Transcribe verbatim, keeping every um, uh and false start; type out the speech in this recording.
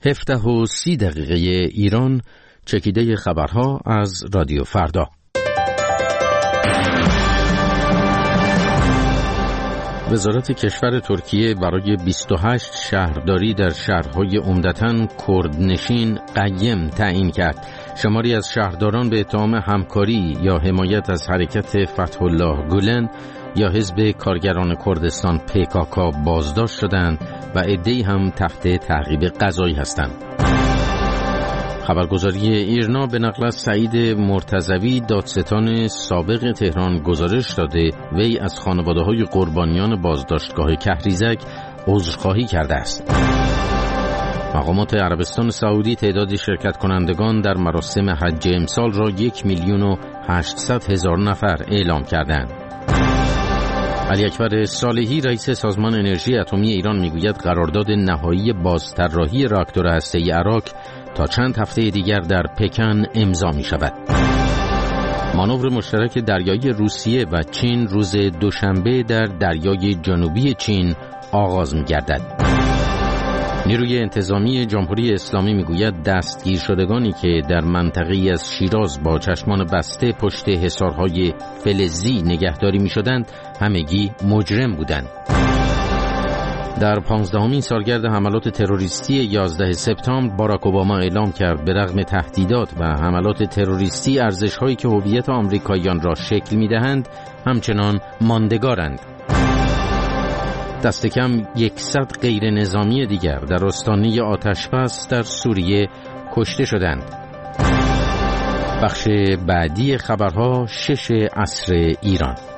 هفده و سی دقیقه ایران، چکیده خبرها از رادیو فردا. وزارت کشور ترکیه برای بیست و هشت شهرداری در شهرهای عمدتاً کردنشین قیم تعیین کرد. شماری از شهرداران به اتهام همکاری یا حمایت از حرکت فتح الله گولن یا حزب کارگران کردستان پیکاکا بازداشت شدند و عده‌ای هم تحت تعقیب قضایی هستند. خبرگزاری ایرنا به نقل از سعید مرتضوی دادستان سابق تهران گزارش داده وی از خانواده‌های قربانیان بازداشتگاه کهریزک عذرخواهی کرده است. مقامات عربستان سعودی تعداد شرکت کنندگان در مراسم حج امسال را یک میلیون و هشتصد هزار نفر اعلام کردند. علی اکبر صالحی رئیس سازمان انرژی اتمی ایران میگوید قرارداد نهایی بازطراحی راکتور هسته‌ای عراق تا چند هفته دیگر در پکن امضا می شود. مانور مشترک دریایی روسیه و چین روز دوشنبه در دریای جنوبی چین آغاز می گردد. نیروی انتظامی جمهوری اسلامی می گوید دستگیر شدگانی که در منطقه‌ای از شیراز با چشمان بسته پشت حصارهای فلزی نگهداری می شدند همگی مجرم بودند. در پانزدهمین سالگرد حملات تروریستی یازده سپتامبر باراک اوباما اعلام کرد به رغم تهدیدات و حملات تروریستی ارزش‌هایی که هویت آمریکاییان را شکل می‌دهند همچنان ماندگارند. دست کم یکصد غیر نظامی دیگر در آستانه آتش‌بس در سوریه کشته شدند. بخش بعدی خبرها شش عصر ایران.